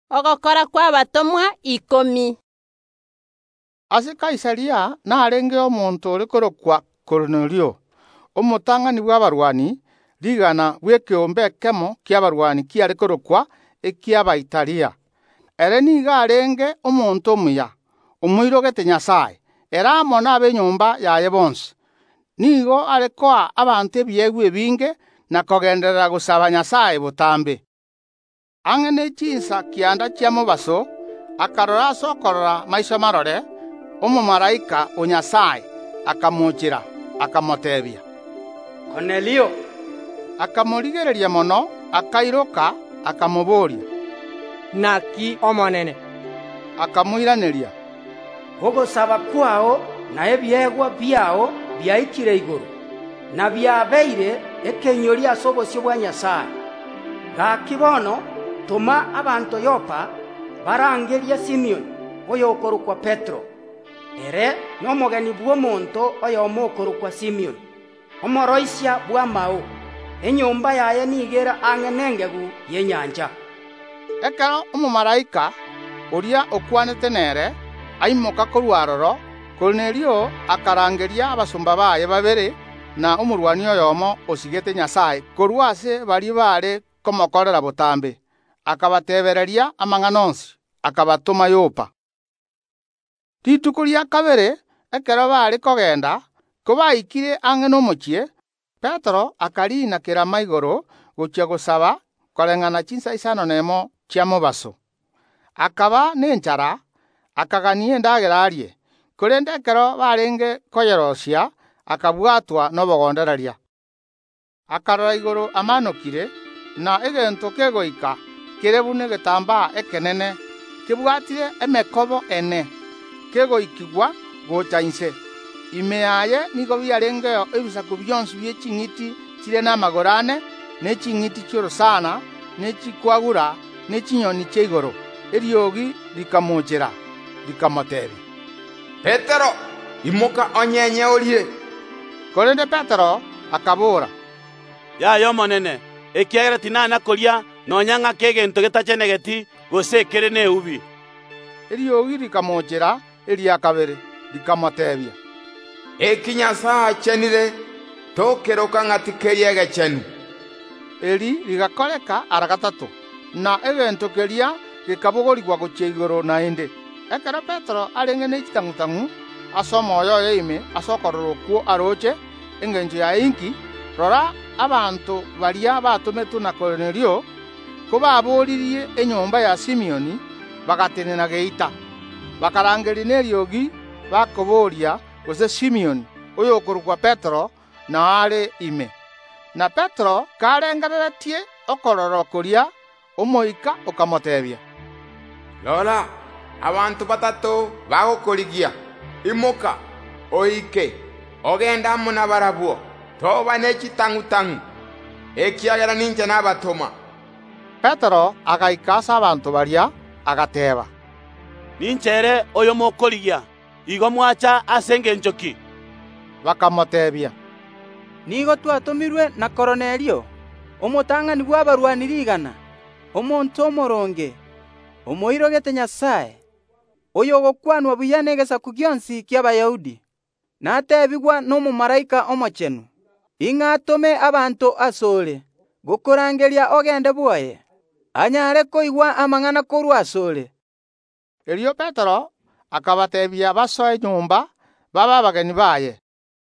Ogokora kwa abatomwa 10. Ase Kaisaria narenge omonto ore korokwa Kornelio, omotang'ani bw'abarwani, rigana bw'ekeombe ekemo ki'abarwani kiare korokwa eki'Abaitalia. Ere niga arenge omonto omuya, omoirogete Nyasaye, era amo n'ab'enyomba yaye bonsi. Nigo are koa abanto ebiegu ebinge na kogenderera gosaba Nyasaye botambe. Ang'e ne chinsa kianda chia mobaso, akarora ase okorora maiso marore, omomalaika o Nyasaye akamochera, akamotebia, Kornelio. Akamorigereria mono, akairoka, akamoboria. Naki omonene. Akamoiraneria, Ogosaba kwao na ebiegwa biao biaikire iguru, na biabeire ekenyori ase obosio bwa Nyasaye. Gaki bono toma abanto Yopa barangeria Simioni oyo okorokwa Petro. Ere n'omogeni bw'omonto oyomo okorokwa Simioni, omoroisia bwa Mao. Enyomba yaye nigera ang'e n'engegu y'enyanja. ekero omomalaika oria okwanete nere aimoka korwa aroro, Kornelio akarangeria abasomba baye babere na omorwani oyomo osigete Nyasaye korwa ase bari bare komokorera botambe, akabatebereria amang'ana onsi, akabatoma Yopa. Rituko ria kabere ekero bari kogenda, kobaikire ang'e n'omochie, Petero akariina kerama igoro gochia gosaba koreng'ana chinsa isano nemo chia mobaso. Akaba n'enchara, akagania endagera arie, korende ekero barenge koyerosia, akabwatwa n'obogondereria. Akarora igoro amanokire, na egento kegoika kere buna egetambaa ekenene, kebwatire emekobo 4, kegoikigwa gocha inse. Ime yaye nigo biarengeo ebisaku bionsi bie ching'iti chire n'amagoro 4, ne ching'iti chiorosana, ne chikwagura, ne chinyoni chia igoro. Eriogi rikamochera, rikamotebi, Petero, imoka onyenye orire. korende Petero akabora, Yaye omonene, ekiagera tinana koria nonya ng'ake egento getachenegeti gose ekere neubi. eriogi rikamochera eria kabere, rikamotebia, Eki Nyasaye achenire, tokeroka ng'ati keria egechenu. eri rigakoreka ara gatato, na egento keria gikabogorigwa gochia igoro naende. Ekero Petero arenge na echitang'utang'u ase omoyo oyo ime ase okorora okwo aroche engencho ya inki, rora abanto baria batometwe na Kornelio kobaboririe enyomba ya Simioni bagatenena geita, bakarangeria neriogi bakoboria gose Simioni oyo okorokwa Petero na are ime. Na Petero karengereretie okorora koria, omoika okamotebia, Lola, abantu batato bagokorigia. Imoka, oike, ogenda amo nabarabwo, toba n'ekitang'utang'u, ekiagera ninche nabatoma. Petero agaika ase abanto baria agateba, Ninchere oyo mokorigia, igo mwacha ase engencho ki? bakamotebia, Nigo twatomirwe na Kornelio, omotang'ani bw'abarwani rigana, omonto omoronge, omoirogete Nyasaye, oyo ogokwanwa buya n'egesaku gionsi ki'Abayahudi, natebigwa n'omomalaika omochenu, ing'a atome abanto asore, gokorangeria ogende bwoye, anyare koigwa amang'ana korwa asore. erio Petero akabatebia basoe nyomba baba abageni baye.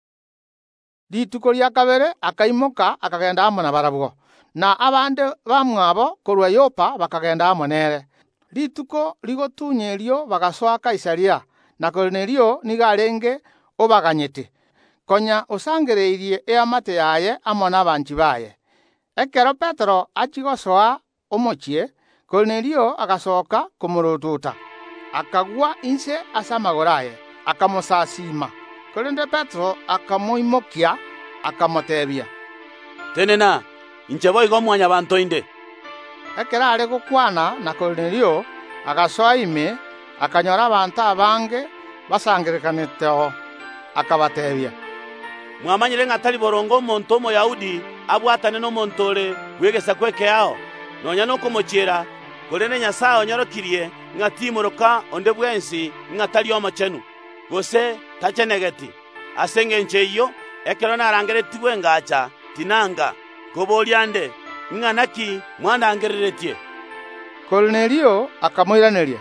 Rituko ria kabere akaimoka akagenda amo na barabwo, na abande bamwabo korwa Yopa bakagenda amo nere. Rituko rigotunya erio bagasoa Kaisaria, na Kornelio niga arenge obaganyete, konya osangereirie eamate yaye amo n'abanchi baye. Ekero Petero achigosoa omochie, Kornelio agasoka komorotuta, akagwa inse ase amagoro aye, akamosasima. Korende Petero akamoimokia, akamotebia, Tenena, inche boigo mwanya banto inde. ekero are gokwana na Kornelio agasoa ime, akanyora abanto abange basangerekanete, akabatebia, Mwamanyire ng'atari borongo omonto omoyahudi abwatane n'omonto ore bwegesaku ekeao, nonya nokomochiera korende nyasaye onyorokirie ng'a timoroka onde bwensi ng'a tari omochenu gose tachenegeti ase eng'encho eyio ekero narangeretigwe engacha tinanga koboria nde ng'a naki mwandangereretie. Kornelio akamoiraneria,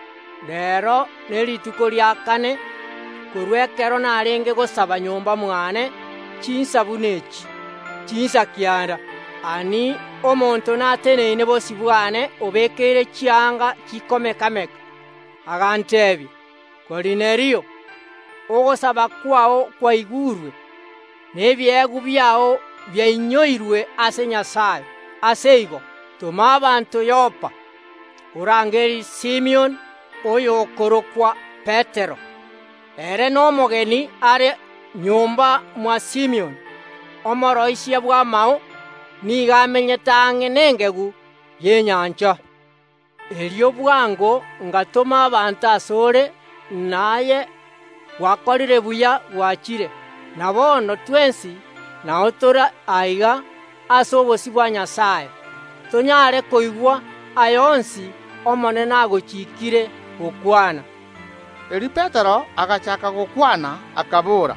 Rero nĩ rituko ria kane korwa ekero narenge gosaba nyomba mwane chinsabu nechi chinsa kianda ani omonto nateneine bosi bwane obekeire chianga chikomekameka agantebi, Kornelio, ogosaba kwao kwaigurwe na ebiegu biao byainyoirwe ase Nyasaye. Ase igo toma abanto Yopa orangeri Simeon oyo okorokwa Petero. Ere n'omogeni are nyomba mwa Simeon omoroisia bwa mao niga amenyete ang'e n'engegu y'enyancha. Erio bwango ngatoma abanto asore naye gwakorire buya gwachire na bono twensi nao tora aiga ase obosi bwa Nyasaye tonyare koigwa ayonsi omonene agochikire gokwana. eri Petero agachaka gokwana akabora,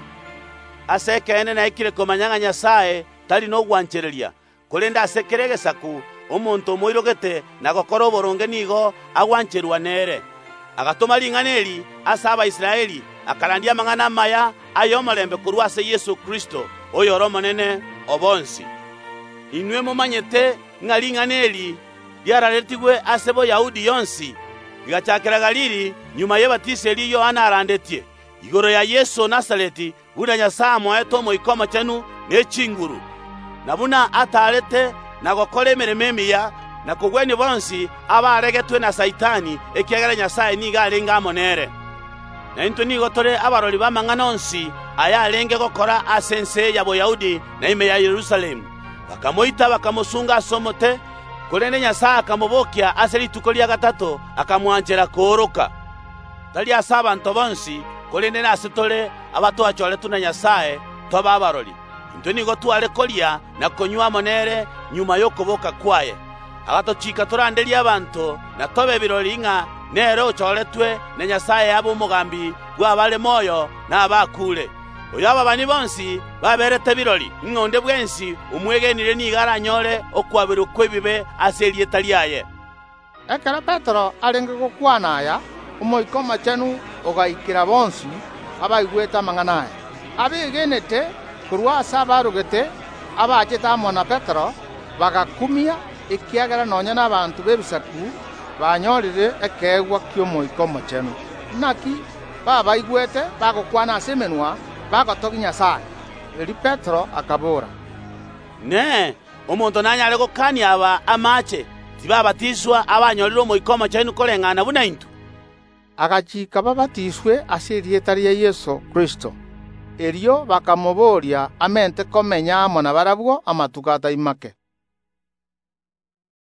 ase ekene naikire komanyang'a nyasaye tari nogwanchereria korende ase kere egesaku omonto omoirogete na gokora oboronge nigo agwancherwa nere. Agatoma ring'ana eri ase abaisiraeli akarandia amang'ana amaya aye omorembe korwa ase Yesu Kristo oyo ore omonene obonsi. Inwe momanyete ng'a ring'ana eri riararetigwe ase boyahudi yonsi rigachakera Galili nyuma y'ebatiso eri Yohana arandetie igoro ya Yesu Nazareti buna Nyasaye amoete omoika omochenu n'echinguru na buna atarete na gokora emeremo emiya na kogwania bonsi abaregetwe na Saitani ekiagera Nyasaye niga arenge amo nere. Na into nigo tore abarori b'amang'ana onsi aya arenge gokora ase ense ya Boyahudi na ime ya Yerusalemu. Bakamoita bakamosunga ase omote korende Nyasaye akamobokia ase rituko ria gatato akamwanchera kooroka. Tari ase abanto bonsi korende nase tore abatwachoretwe na Nyasaye toba abarori. Into nigo twarekoria na konywa monere nyuma y'okoboka kwaye. Agatochika toranderia abanto na tobe birori ng'a nere ochoretwe na Nyasaye abo omogambi gwabare moyo na abakure. Oyo ababani bonsi baberete birori ng'a onde bwensi omwegenire niga aranyore okwabirwa kw'ebibe ase erieta riaye. ekero Petero arenge gokwana aya omoika omochenu ogaikera bonsi abaigwete amang'ana aya abegenete korwa ase abarogete abachete amo na Petero bagakumia ekiagera nonya n'abanto b'ebisaku banyorire ekeegwa ki'omoika omochenu naki babaigwete bagokwana ase emenwa bagotogia Nyasaye. Eri Petero akabora, Ne omonto nanyare gokania aba amache tibabatiswa abanyorire omoika omochenu koreng'ana buna into. agachika babatiswe ase erieta ria Yesu Kristo. Erio bakamoboria amente komenya amo na barabwo amatuko ataimake.